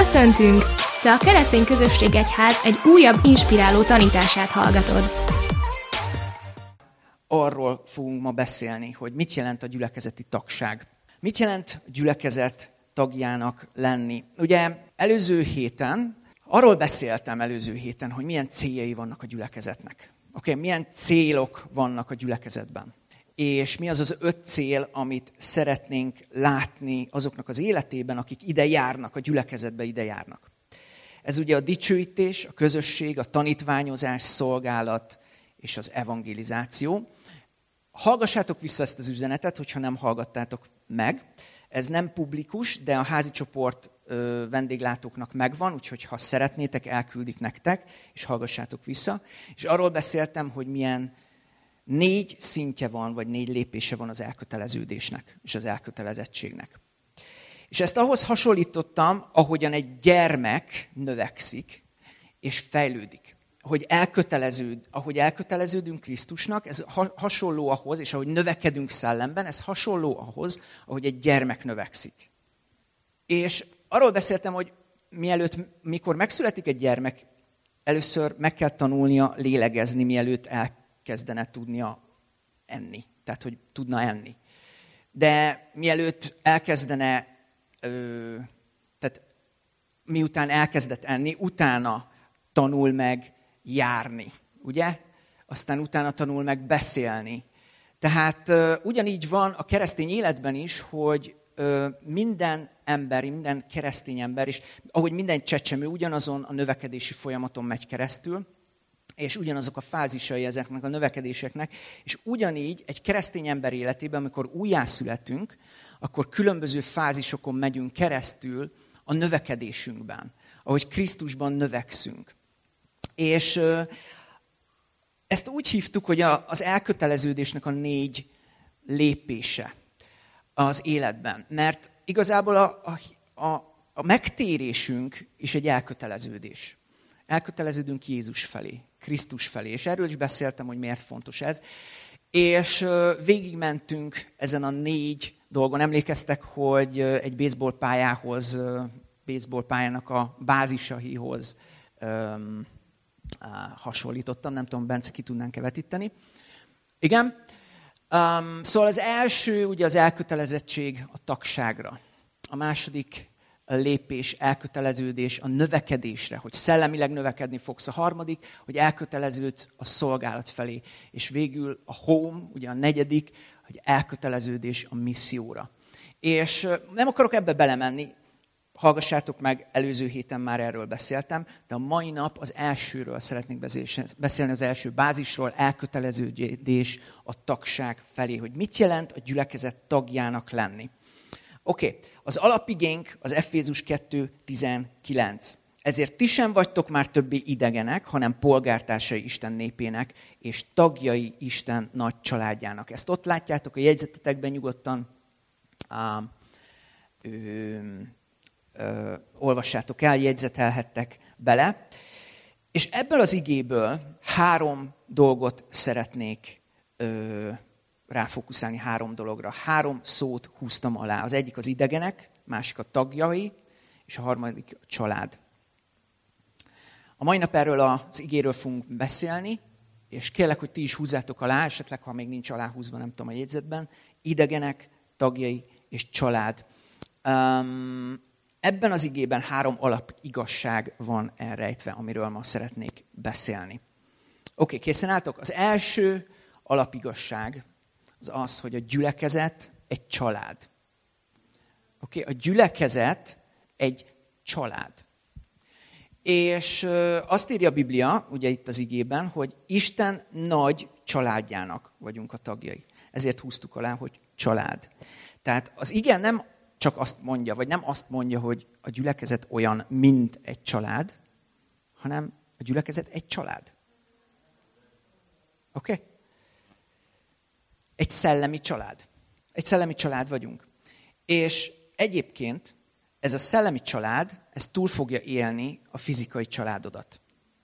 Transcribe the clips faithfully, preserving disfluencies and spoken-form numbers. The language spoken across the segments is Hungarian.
Köszöntünk! Te a Keresztény Közösség Egyház egy újabb inspiráló tanítását hallgatod. Arról fogunk ma beszélni, hogy mit jelent a gyülekezeti tagság. Mit jelent a gyülekezet tagjának lenni? Ugye előző héten, arról beszéltem előző héten, hogy milyen céljai vannak a gyülekezetnek. Oké, okay, milyen célok vannak a gyülekezetben. És mi az az öt cél, amit szeretnénk látni azoknak az életében, akik ide járnak, a gyülekezetbe ide járnak. Ez ugye a dicsőítés, a közösség, a tanítványozás, szolgálat és az evangelizáció. Hallgassátok vissza ezt az üzenetet, hogyha nem hallgattátok meg. Ez nem publikus, de a házi csoport ö, vendéglátóknak megvan, úgyhogy ha szeretnétek, elküldik nektek, és hallgassátok vissza. És arról beszéltem, hogy milyen négy szintje van, vagy négy lépése van az elköteleződésnek és az elkötelezettségnek. És ezt ahhoz hasonlítottam, ahogyan egy gyermek növekszik és fejlődik. Ahogy, elköteleződ, ahogy elköteleződünk Krisztusnak, ez hasonló ahhoz, és ahogy növekedünk szellemben, ez hasonló ahhoz, ahogy egy gyermek növekszik. És arról beszéltem, hogy mielőtt, mikor megszületik egy gyermek, először meg kell tanulnia lélegezni, mielőtt elkezdene tudnia enni. Tehát, hogy tudna enni. De mielőtt elkezdene, ö, tehát miután elkezdett enni, utána tanul meg járni, ugye? Aztán utána tanul meg beszélni. Tehát uh, ugyanígy van a keresztény életben is, hogy uh, minden ember, minden keresztény ember, és ahogy minden csecsemő ugyanazon a növekedési folyamaton megy keresztül, és ugyanazok a fázisai ezeknek a növekedéseknek, és ugyanígy egy keresztény ember életében, amikor újjászületünk, akkor különböző fázisokon megyünk keresztül a növekedésünkben, ahogy Krisztusban növekszünk. És ezt úgy hívtuk, hogy az elköteleződésnek a négy lépése az életben. Mert igazából a, a, a, a megtérésünk is egy elköteleződés. Elköteleződünk Jézus felé, Krisztus felé. És erről is beszéltem, hogy miért fontos ez. És végigmentünk ezen a négy dolgon. Emlékeztek, hogy egy baseballpályához, baseballpályának a bázisaihoz hasonlítottam, nem tudom, Bence, ki tudnánk-e vetíteni. Igen. Um, szóval az első, ugye az elkötelezettség a tagságra. A második a lépés, elköteleződés a növekedésre, hogy szellemileg növekedni fogsz. A harmadik, hogy elköteleződsz a szolgálat felé. És végül a home, ugye a negyedik, hogy elköteleződés a misszióra. És nem akarok ebbe belemenni, hallgassátok meg, előző héten már erről beszéltem, de a mai nap az elsőről szeretnék beszélni, az első bázisról, elköteleződés a tagság felé, hogy mit jelent a gyülekezet tagjának lenni. Oké, okay. Az alapigénk az Efézus kettő tizenkilenc. Ezért ti sem vagytok már többé idegenek, hanem polgártársai Isten népének, és tagjai Isten nagy családjának. Ezt ott látjátok a jegyzetetekben nyugodtan. Uh, ö, Ö, olvassátok el, jegyzetelhettek bele. És ebből az igéből három dolgot szeretnék ö, ráfókuszálni, három dologra. Három szót húztam alá. Az egyik az idegenek, másik a tagjai, és a harmadik a család. A mai nap erről az igéről fogunk beszélni, és kérlek, hogy ti is húzzátok alá, esetleg, ha még nincs aláhúzva, nem tudom, a jegyzetben. Idegenek, tagjai és család. Um, Ebben az igében három alapigazság van elrejtve, amiről ma szeretnék beszélni. Oké, okay, készen álltok? Az első alapigazság az az, hogy a gyülekezet egy család. Oké, okay? A gyülekezet egy család. És azt írja a Biblia, ugye itt az igében, hogy Isten nagy családjának vagyunk a tagjai. Ezért húztuk alá, hogy család. Tehát az ige nem csak azt mondja, vagy nem azt mondja, hogy a gyülekezet olyan, mint egy család, hanem a gyülekezet egy család. Oké? Okay? Egy szellemi család. Egy szellemi család vagyunk. És egyébként ez a szellemi család, ez túl fogja élni a fizikai családodat.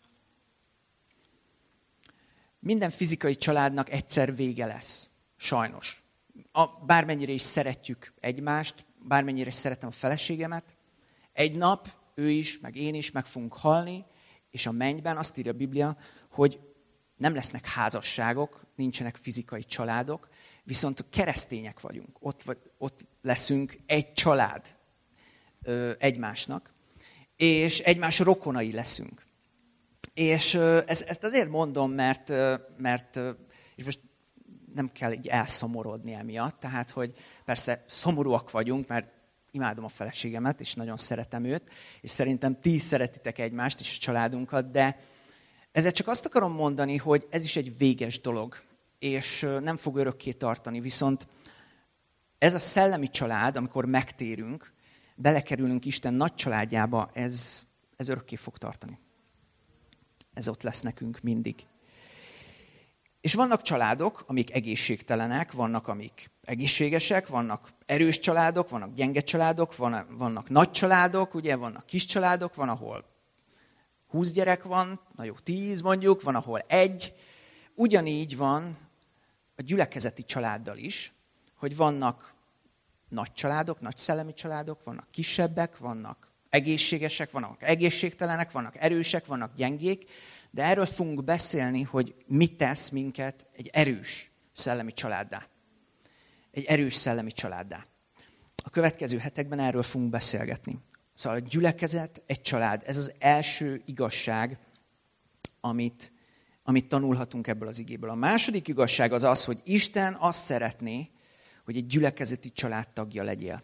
Minden fizikai családnak egyszer vége lesz. Sajnos. A, bármennyire is szeretjük egymást, bármennyire is szeretem a feleségemet, egy nap ő is, meg én is meg fogunk halni, és a mennyben azt írja a Biblia, hogy nem lesznek házasságok, nincsenek fizikai családok, viszont keresztények vagyunk. Ott, ott leszünk egy család ö, egymásnak, és egymás rokonai leszünk. És ö, ez, ezt azért mondom, mert, ö, mert ö, és most nem kell így elszomorodni emiatt, tehát, hogy persze szomorúak vagyunk, mert imádom a feleségemet, és nagyon szeretem őt, és szerintem ti is szeretitek egymást és a családunkat, de ezzel csak azt akarom mondani, hogy ez is egy véges dolog, és nem fog örökké tartani, viszont ez a szellemi család, amikor megtérünk, belekerülünk Isten nagy családjába, ez, ez örökké fog tartani. Ez ott lesz nekünk mindig. És vannak családok, amik egészségtelenek, vannak, amik egészségesek, vannak erős családok, vannak gyenge családok, vannak nagy családok, ugye, vannak kis családok, van, ahol húsz gyerek van, na jó, tíz mondjuk, van, ahol egy. Ugyanígy van a gyülekezeti családdal is, hogy vannak nagy családok, nagy szellemi családok, vannak kisebbek, vannak egészségesek, vannak egészségtelenek, vannak erősek, vannak gyengék, de erről fogunk beszélni, hogy mit tesz minket egy erős szellemi családdá. Egy erős szellemi családdá. A következő hetekben erről fogunk beszélgetni. Szóval a gyülekezet, egy család, ez az első igazság, amit, amit tanulhatunk ebből az igéből. A második igazság az az, hogy Isten azt szeretné, hogy egy gyülekezeti család tagja legyél.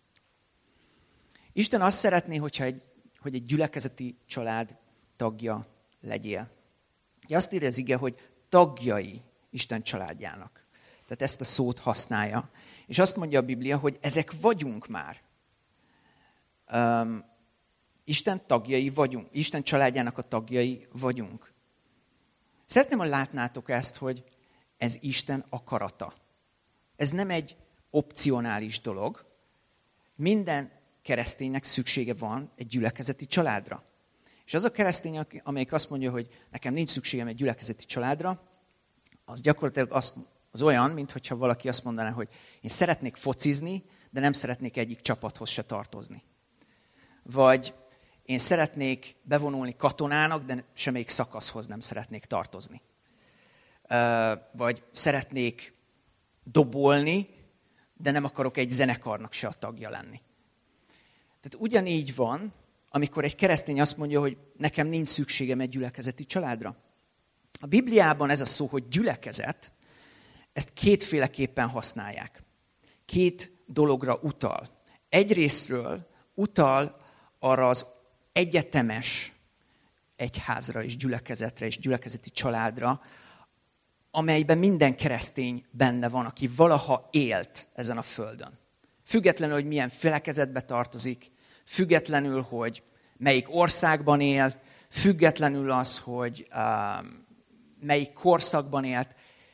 Isten azt szeretné, hogyha egy, hogy egy gyülekezeti család tagja legyél. Ugye azt írja az ige, hogy tagjai Isten családjának. Tehát ezt a szót használja. És azt mondja a Biblia, hogy ezek vagyunk már. Um, Isten tagjai vagyunk. Isten családjának a tagjai vagyunk. Szeretném, hogy látnátok ezt, hogy ez Isten akarata. Ez nem egy opcionális dolog. Minden kereszténynek szüksége van egy gyülekezeti családra. És az a keresztény, amelyik azt mondja, hogy nekem nincs szükségem egy gyülekezeti családra, az gyakorlatilag az, az olyan, mintha valaki azt mondaná, hogy én szeretnék focizni, de nem szeretnék egyik csapathoz se tartozni. Vagy én szeretnék bevonulni katonának, de semmelyik szakaszhoz nem szeretnék tartozni. Vagy szeretnék dobolni, de nem akarok egy zenekarnak se a tagja lenni. Tehát ugyanígy van, amikor egy keresztény azt mondja, hogy nekem nincs szükségem egy gyülekezeti családra. A Bibliában ez a szó, hogy gyülekezet, ezt kétféleképpen használják. Két dologra utal. Egyrészről utal arra az egyetemes egyházra és gyülekezetre és gyülekezeti családra, amelyben minden keresztény benne van, aki valaha élt ezen a földön. Függetlenül, hogy milyen felekezetbe tartozik, függetlenül, hogy melyik országban él, függetlenül az, hogy um, melyik korszakban élt.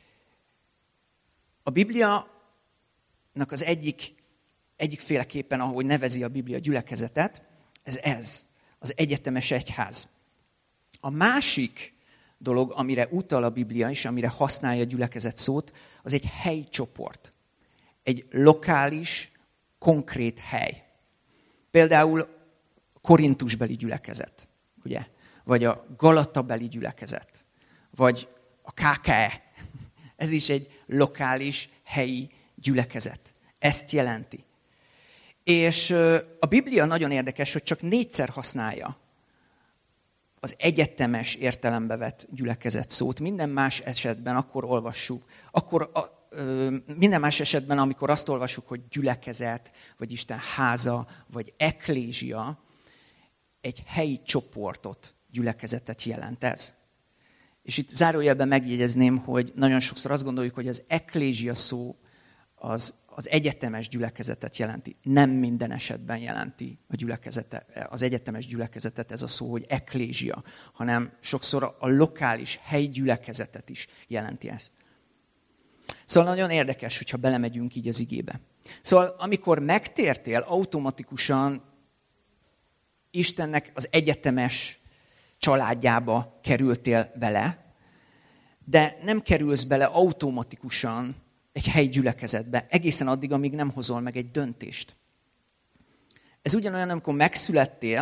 A Bibliának az egyik, egyik féleképpen, ahogy nevezi a Biblia gyülekezetet, ez ez, az egyetemes egyház. A másik dolog, amire utal a Biblia és amire használja a gyülekezet szót, az egy helyi csoport. Egy lokális, konkrét hely. Például Korintusbeli gyülekezet, ugye? Vagy a Galatabeli gyülekezet, vagy a ká ká é. Ez is egy lokális, helyi gyülekezet. Ezt jelenti. És a Biblia nagyon érdekes, hogy csak négyszer használja az egyetemes értelembe vett gyülekezet szót. Minden más esetben, akkor olvassuk, akkor a, ö, minden más esetben, amikor azt olvassuk, hogy gyülekezet, vagy Isten háza, vagy eklézsia, egy helyi csoportot, gyülekezetet jelent ez. És itt zárójelben megjegyezném, hogy nagyon sokszor azt gondoljuk, hogy az eklézsia szó az, az egyetemes gyülekezetet jelenti. Nem minden esetben jelenti a gyülekezete, az egyetemes gyülekezetet ez a szó, hogy eklézsia, hanem sokszor a lokális helyi gyülekezetet is jelenti ezt. Szóval nagyon érdekes, hogyha belemegyünk így az igébe. Szóval amikor megtértél, automatikusan Istennek az egyetemes családjába kerültél bele, de nem kerülsz bele automatikusan egy helyi gyülekezetbe, egészen addig, amíg nem hozol meg egy döntést. Ez ugyanolyan, amikor megszülettél,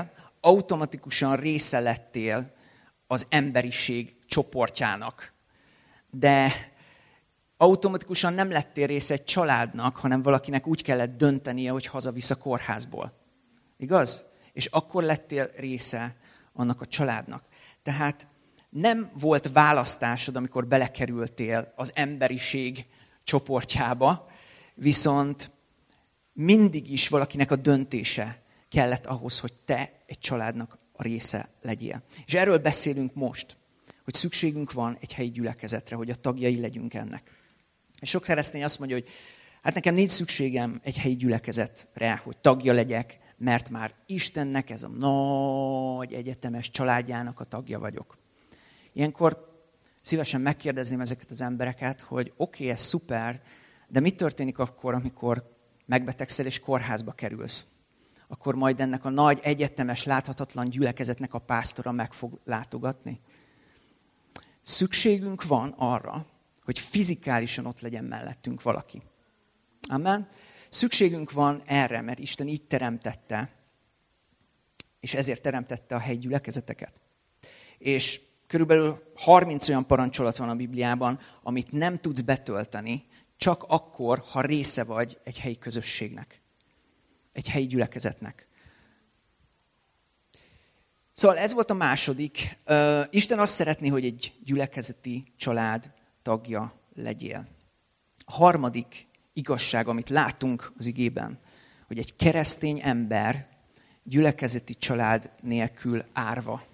automatikusan része lettél az emberiség csoportjának. De automatikusan nem lettél része egy családnak, hanem valakinek úgy kellett döntenie, hogy hazavisz a kórházból. Igaz? És akkor lettél része annak a családnak. Tehát nem volt választásod, amikor belekerültél az emberiség csoportjába, viszont mindig is valakinek a döntése kellett ahhoz, hogy te egy családnak a része legyél. És erről beszélünk most, hogy szükségünk van egy helyi gyülekezetre, hogy a tagjai legyünk ennek. És sok keresztény azt mondja, hogy hát nekem nincs szükségem egy helyi gyülekezetre, hogy tagja legyek, mert már Istennek ez a nagy egyetemes családjának a tagja vagyok. Ilyenkor szívesen megkérdezném ezeket az embereket, hogy oké, okay, ez szuper, de mi történik akkor, amikor megbetegszel és kórházba kerülsz? Akkor majd ennek a nagy egyetemes, láthatatlan gyülekezetnek a pásztora meg fog látogatni? Szükségünk van arra, hogy fizikálisan ott legyen mellettünk valaki. Amen? Szükségünk van erre, mert Isten így teremtette, és ezért teremtette a helyi gyülekezeteket. És körülbelül harminc olyan parancsolat van a Bibliában, amit nem tudsz betölteni, csak akkor, ha része vagy egy helyi közösségnek, egy helyi gyülekezetnek. Szóval ez volt a második. Isten azt szeretné, hogy egy gyülekezeti család tagja legyél. A harmadik igazság, amit látunk az igében, hogy egy keresztény ember gyülekezeti család nélkül árva.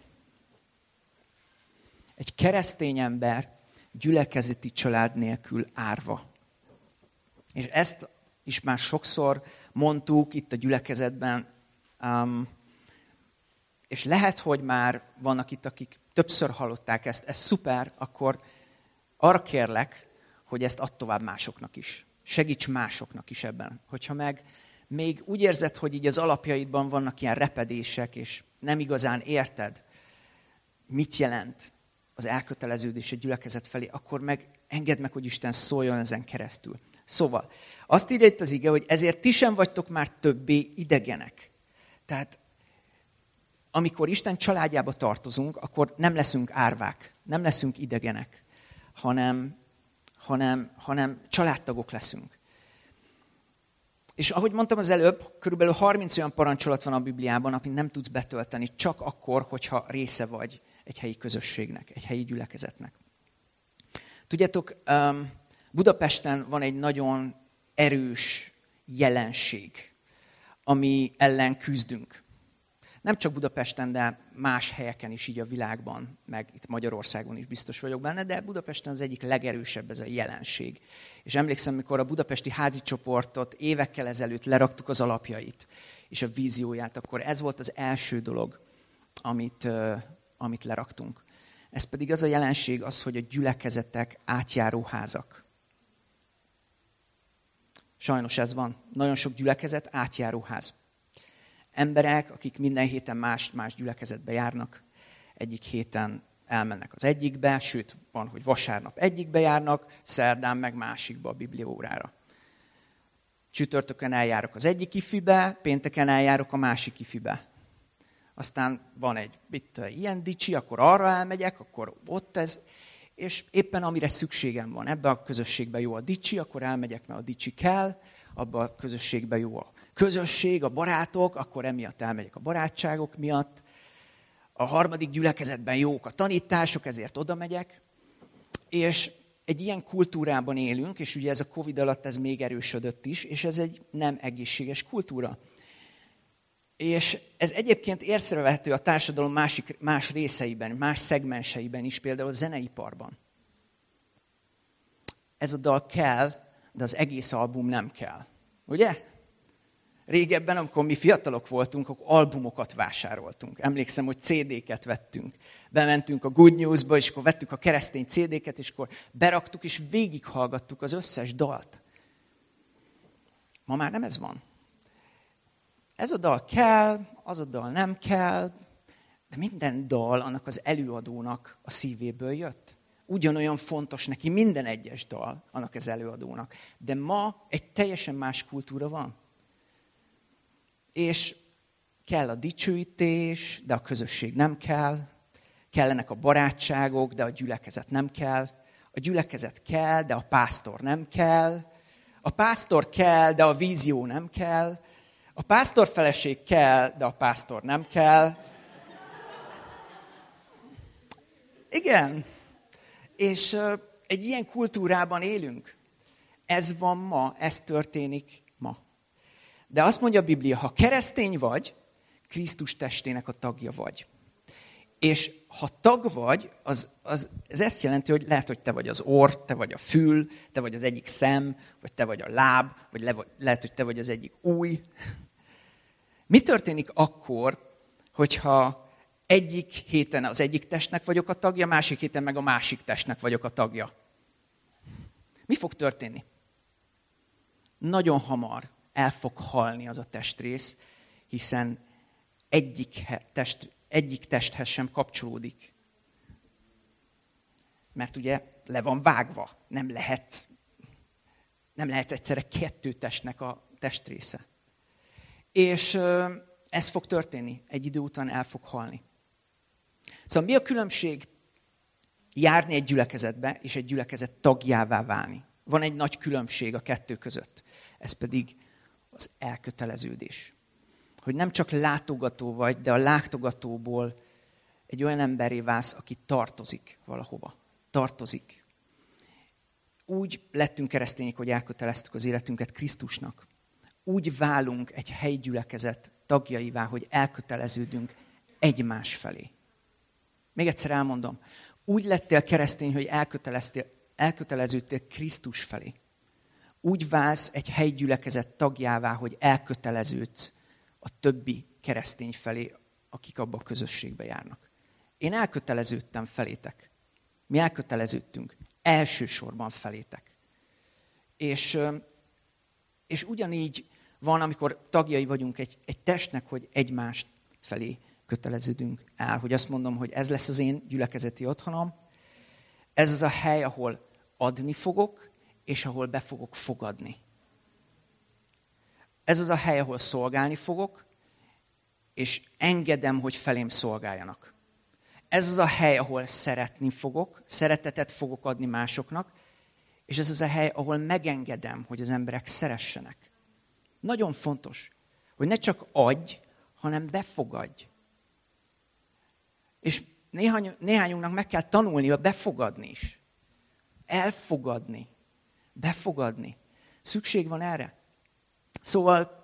Egy keresztény ember gyülekezeti család nélkül árva. És ezt is már sokszor mondtuk itt a gyülekezetben, um, és lehet, hogy már vannak itt, akik többször hallották ezt, ez szuper, akkor arra kérlek, hogy ezt add tovább másoknak is. Segíts másoknak is ebben. Hogyha meg még úgy érzed, hogy így az alapjaidban vannak ilyen repedések, és nem igazán érted, mit jelent az elköteleződés egy gyülekezet felé, akkor meg engedd meg, hogy Isten szóljon ezen keresztül. Szóval, azt írja itt az ige, hogy ezért ti sem vagytok már többé idegenek. Tehát, amikor Isten családjába tartozunk, akkor nem leszünk árvák, nem leszünk idegenek, hanem, hanem, hanem családtagok leszünk. És ahogy mondtam az előbb, körülbelül harminc olyan parancsolat van a Bibliában, amit nem tudsz betölteni, csak akkor, hogyha része vagy egy helyi közösségnek, egy helyi gyülekezetnek. Tudjátok, Budapesten van egy nagyon erős jelenség, ami ellen küzdünk. Nem csak Budapesten, de más helyeken is így a világban, meg itt Magyarországon is biztos vagyok benne, de Budapesten az egyik legerősebb ez a jelenség. És emlékszem, mikor a budapesti házi csoportot évekkel ezelőtt leraktuk az alapjait és a vízióját, akkor ez volt az első dolog, amit, amit leraktunk. Ez pedig az a jelenség az, hogy a gyülekezetek átjáró házak. Sajnos ez van. Nagyon sok gyülekezet átjáró ház. Emberek, akik minden héten más-más gyülekezetbe járnak, egyik héten elmennek az egyikbe, sőt, van, hogy vasárnap egyikbe járnak, szerdán meg másikba a bibliaórára. Csütörtökön eljárok az egyik ifibe, pénteken eljárok a másik ifibe. Aztán van egy itt, ilyen dicsi, akkor arra elmegyek, akkor ott ez, és éppen amire szükségem van. Ebben a közösségben jó a dicsi, akkor elmegyek, mert a dicsi kell, abban a közösségben jó a közösség, a barátok, akkor emiatt elmegyek a barátságok miatt. A harmadik gyülekezetben jók a tanítások, ezért oda megyek. És egy ilyen kultúrában élünk, és ugye ez a Covid alatt ez még erősödött is, és ez egy nem egészséges kultúra. És ez egyébként észrevehető a társadalom másik, más részeiben, más szegmenseiben is, például a zeneiparban. Ez a dal kell, de az egész album nem kell. Ugye? Régebben, amikor mi fiatalok voltunk, akkor albumokat vásároltunk. Emlékszem, hogy cé dé-ket vettünk. Bementünk a Good News-ba, és akkor vettük a keresztény cé dé-ket, és akkor beraktuk, és végighallgattuk az összes dalt. Ma már nem ez van. Ez a dal kell, az a dal nem kell, de minden dal annak az előadónak a szívéből jött. Ugyanolyan fontos neki minden egyes dal annak az előadónak. De ma egy teljesen más kultúra van. És kell a dicsőítés, de a közösség nem kell. Kellenek a barátságok, de a gyülekezet nem kell. A gyülekezet kell, de a pásztor nem kell. A pásztor kell, de a vízió nem kell. A pásztorfeleség kell, de a pásztor nem kell. Igen. És egy ilyen kultúrában élünk. Ez van ma, ez történik ma. De azt mondja a Biblia, ha keresztény vagy, Krisztus testének a tagja vagy. És ha tag vagy, az, az, ez ezt jelenti, hogy lehet, hogy te vagy az orr, te vagy a fül, te vagy az egyik szem, vagy te vagy a láb, vagy le, lehet, hogy te vagy az egyik ujj. Mi történik akkor, hogyha egyik héten az egyik testnek vagyok a tagja, másik héten meg a másik testnek vagyok a tagja? Mi fog történni? Nagyon hamar el fog halni az a testrész, hiszen egyik, test, egyik testhez sem kapcsolódik. Mert ugye le van vágva, nem lehet, nem lehet egyszerre kettő testnek a testrésze. És ez fog történni, egy idő után el fog halni. Szóval mi a különbség járni egy gyülekezetbe, és egy gyülekezet tagjává válni? Van egy nagy különbség a kettő között. Ez pedig az elköteleződés. Hogy nem csak látogató vagy, de a látogatóból egy olyan emberré válsz, aki tartozik valahova. Tartozik. Úgy lettünk keresztények, hogy elköteleztük az életünket Krisztusnak. Úgy válunk egy helyi gyülekezet tagjaivá, hogy elköteleződünk egymás felé. Még egyszer elmondom. Úgy lettél keresztény, hogy elköteleződtél Krisztus felé. Úgy válsz egy helyi gyülekezet tagjává, hogy elköteleződsz a többi keresztény felé, akik abba a közösségbe járnak. Én elköteleződtem felétek. Mi elköteleződtünk. Elsősorban felétek. És, és ugyanígy van, amikor tagjai vagyunk egy, egy testnek, hogy egymást felé köteleződünk el. Hogy azt mondom, hogy ez lesz az én gyülekezeti otthonom. Ez az a hely, ahol adni fogok, és ahol be fogok fogadni. Ez az a hely, ahol szolgálni fogok, és engedem, hogy felém szolgáljanak. Ez az a hely, ahol szeretni fogok, szeretetet fogok adni másoknak, és ez az a hely, ahol megengedem, hogy az emberek szeressenek. Nagyon fontos, hogy ne csak adj, hanem befogadj. És néhány, néhányunknak meg kell tanulni, befogadni is. Elfogadni. Befogadni. Szükség van erre? Szóval,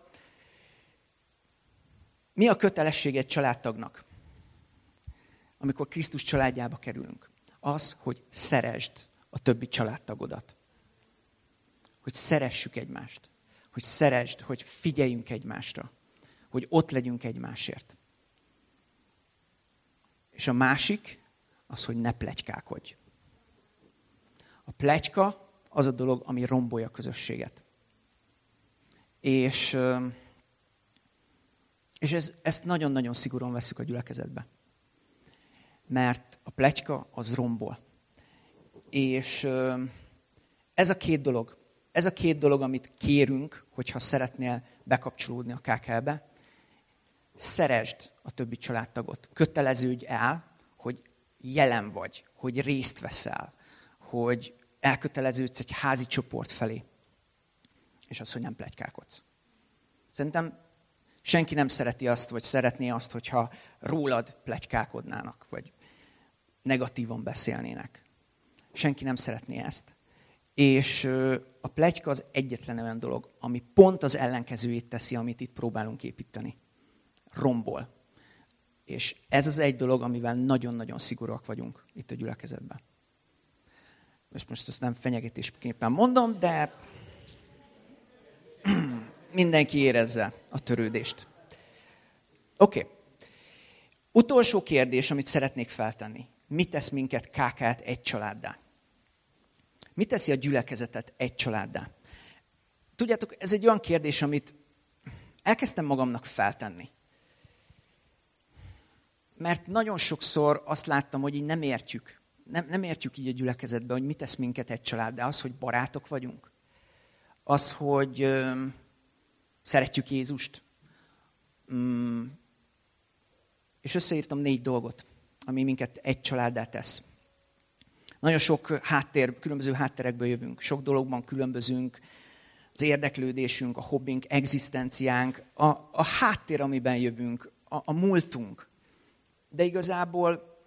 mi a kötelesség egy családtagnak, amikor Krisztus családjába kerülünk? Az, hogy szeresd a többi családtagodat. Hogy szeressük egymást. Hogy szeresd, hogy figyeljünk egymásra. Hogy ott legyünk egymásért. És a másik, az, hogy ne pletykálkodj. A pletyka az a dolog, ami rombolja a közösséget. És, és ez, ezt nagyon-nagyon szigorúan veszük a gyülekezetbe. Mert a pletyka az rombol. És ez a két dolog, ez a két dolog, amit kérünk, hogyha szeretnél bekapcsolódni a ká ká el-be, szeresd a többi családtagot. Köteleződj el, hogy jelen vagy, hogy részt veszel, hogy elköteleződsz egy házi csoport felé. És az, hogy nem pletykálkodsz. Szerintem senki nem szereti azt, vagy szeretné azt, hogyha rólad pletykálkodnának, vagy negatívan beszélnének. Senki nem szeretné ezt. És a pletyka az egyetlen olyan dolog, ami pont az ellenkezőjét teszi, amit itt próbálunk építeni. Rombol. És ez az egy dolog, amivel nagyon-nagyon szigorúak vagyunk itt a gyülekezetben. Most, most ezt nem fenyegetésképpen mondom, de mindenki érezze a törődést. Oké. Okay. Utolsó kérdés, amit szeretnék feltenni. Mi tesz minket ká ká el-t egy családdá? Mi teszi a gyülekezetet egy családdá? Tudjátok, ez egy olyan kérdés, amit elkezdtem magamnak feltenni. Mert nagyon sokszor azt láttam, hogy így nem értjük. Nem, nem értjük így a gyülekezetbe, hogy mi tesz minket egy családdá. Az, hogy barátok vagyunk. Az, hogy ö, szeretjük Jézust. Mm, és összeírtam négy dolgot, ami minket egy családdá tesz. Nagyon sok háttér, különböző hátterekből jövünk, sok dologban különbözünk, az érdeklődésünk, a hobbink, egzisztenciánk, a, a háttér, amiben jövünk, a, a múltunk. De igazából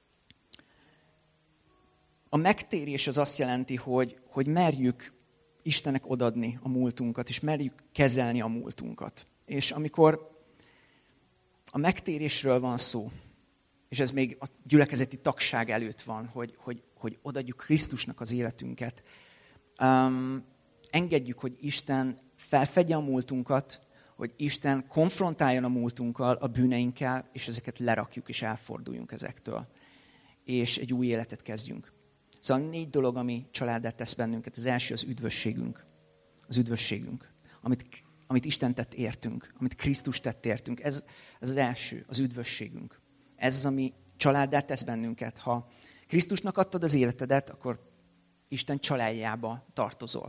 a megtérés az azt jelenti, hogy, hogy merjük Istennek odadni a múltunkat, és merjük kezelni a múltunkat. És amikor a megtérésről van szó, és ez még a gyülekezeti tagság előtt van, hogy, hogy, hogy odaadjuk Krisztusnak az életünket, um, engedjük, hogy Isten felfedje a múltunkat, hogy Isten konfrontáljon a múltunkkal, a bűneinkkel, és ezeket lerakjuk, és elforduljunk ezektől. És egy új életet kezdjünk. Szóval négy dolog, ami családdá tesz bennünket. Az első az üdvösségünk. Az üdvösségünk. Amit, amit Isten tett értünk. Amit Krisztus tett értünk. Ez, ez az első, az üdvösségünk. Ez az, ami családdá tesz bennünket. Ha Krisztusnak adtad az életedet, akkor Isten családjába tartozol.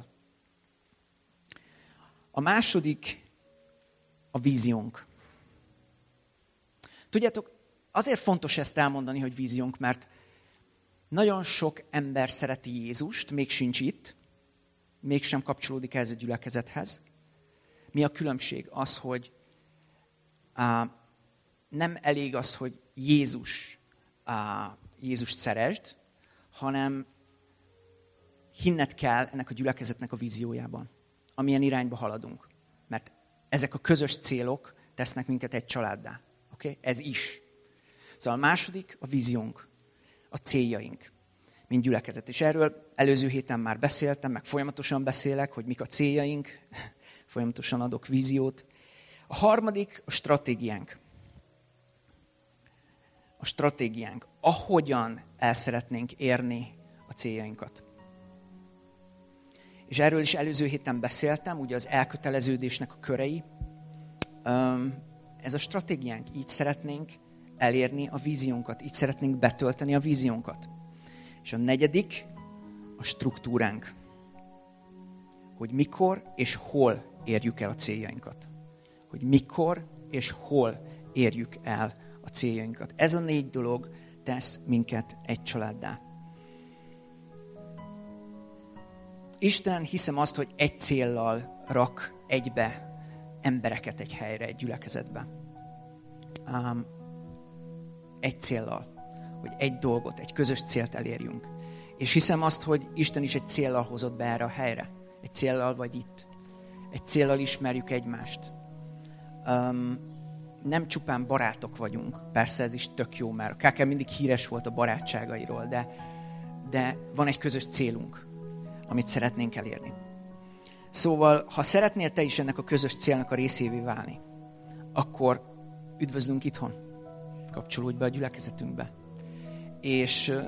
A második a víziónk. Tudjátok, azért fontos ezt elmondani, hogy víziónk, mert nagyon sok ember szereti Jézust, még sincs itt, mégsem kapcsolódik ez a gyülekezethez. Mi a különbség? Az, hogy á, nem elég az, hogy Jézus, á, Jézust szeresd, hanem hinned kell ennek a gyülekezetnek a víziójában, amilyen irányba haladunk. Mert ezek a közös célok tesznek minket egy családdá. Okay? Ez is. Szóval a második a víziónk, a céljaink, mint gyülekezet. És erről előző héten már beszéltem, meg folyamatosan beszélek, hogy mik a céljaink, folyamatosan adok víziót. A harmadik a stratégiánk. A stratégiánk, ahogyan el szeretnénk érni a céljainkat. És erről is előző héten beszéltem, ugye az elköteleződésnek a körei. Ez a stratégiánk, így szeretnénk elérni a víziónkat, így szeretnénk betölteni a víziónkat. És a negyedik a struktúránk, hogy mikor és hol érjük el a céljainkat. Hogy mikor és hol érjük el a céljainkat. Ez a négy dolog tesz minket egy családdá. Isten, hiszem azt, hogy egy céllal rak egybe embereket egy helyre, egy gyülekezetbe. Um, egy céllal, hogy egy dolgot, egy közös célt elérjünk. És hiszem azt, hogy Isten is egy céllal hozott be erre a helyre. Egy céllal vagy itt. Egy céllal ismerjük egymást. Um, nem csupán barátok vagyunk. Persze ez is tök jó, mert a ká ká mindig híres volt a barátságairól, de, de van egy közös célunk, amit szeretnénk elérni. Szóval, ha szeretnél te is ennek a közös célnak a részévé válni, akkor üdvözlünk itthon. Kapcsolódj be a gyülekezetünkbe. És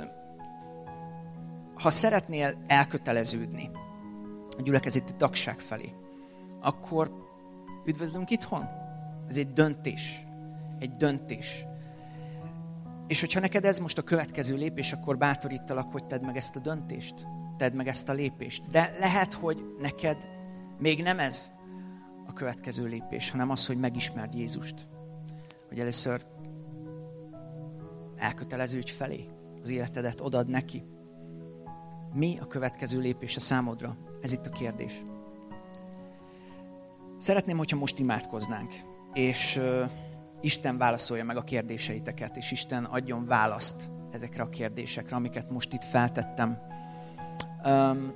ha szeretnél elköteleződni a gyülekezeti tagság felé, akkor üdvözlünk itthon. Ez egy döntés. Egy döntés. És hogyha neked ez most a következő lépés, akkor bátorítalak, hogy tedd meg ezt a döntést. Tedd meg ezt a lépést. De lehet, hogy neked még nem ez a következő lépés, hanem az, hogy megismerd Jézust. Hogy először elköteleződj felé, az életedet odaad neki. Mi a következő lépés a számodra? Ez itt a kérdés. Szeretném, hogyha most imádkoznánk, és uh, Isten válaszolja meg a kérdéseiteket, és Isten adjon választ ezekre a kérdésekre, amiket most itt feltettem. Um,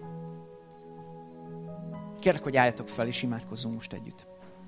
kérlek, hogy álljatok fel, és imádkozzunk most együtt.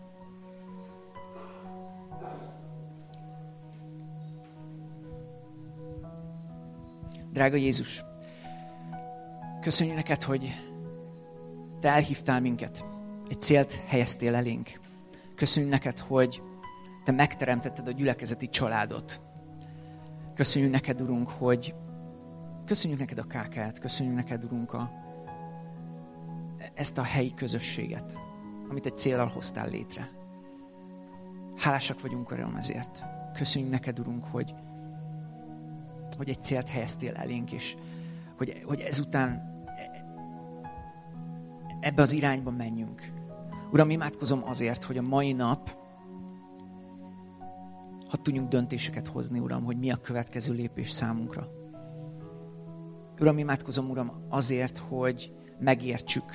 Drága Jézus, köszönjük neked, hogy te elhívtál minket, egy célt helyeztél elénk. Köszönjük neked, hogy te megteremtetted a gyülekezeti családot. Köszönjük neked, Urunk, hogy köszönjük neked a ká ká-t, köszönjük neked, Urunk, a, ezt a helyi közösséget, amit egy céllal hoztál létre. Hálásak vagyunk, Uram, ezért. Köszönjük neked, Urunk, hogy, hogy egy célt helyeztél elénk, és hogy, hogy ezután ebbe az irányba menjünk. Uram, imádkozom azért, hogy a mai nap, hadd tudjunk döntéseket hozni, Uram, hogy mi a következő lépés számunkra. Uram, imádkozom, Uram, azért, hogy megértsük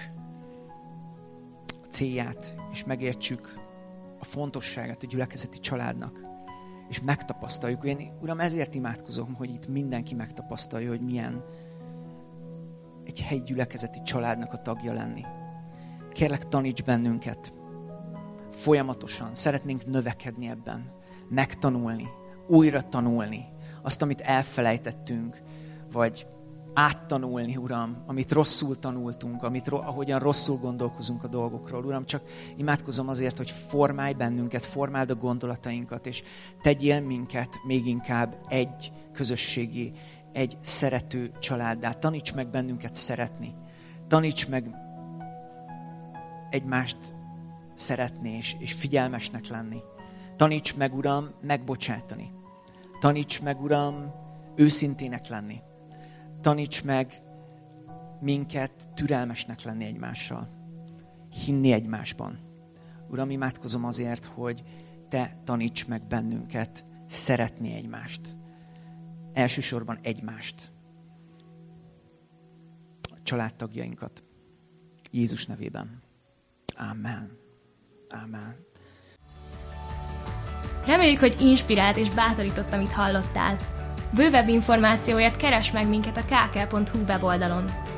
a célját, és megértsük a fontosságát a gyülekezeti családnak, és megtapasztaljuk. Én, Uram, ezért imádkozom, hogy itt mindenki megtapasztalja, hogy milyen egy helyi gyülekezeti családnak a tagja lenni. Kérlek, taníts bennünket folyamatosan. Szeretnénk növekedni ebben, megtanulni, újra tanulni azt, amit elfelejtettünk, vagy áttanulni, Uram, amit rosszul tanultunk, amit, ahogyan rosszul gondolkozunk a dolgokról. Uram, csak imádkozom azért, hogy formálj bennünket, formáld a gondolatainkat, és tegyél minket még inkább egy közösségi, egy szerető családdá. Taníts meg bennünket szeretni. Taníts meg egymást szeretni, és, és figyelmesnek lenni. Taníts meg, Uram, megbocsátani. Taníts meg, Uram, őszintének lenni. Taníts meg minket türelmesnek lenni egymással. Hinni egymásban. Uram, imádkozom azért, hogy Te taníts meg bennünket szeretni egymást. Elsősorban egymást. A családtagjainkat. Jézus nevében. Amen. Amen. Reméljük, hogy inspirált és bátorított, amit hallottál. Bővebb információért keresd meg minket a kákel pont hu weboldalon.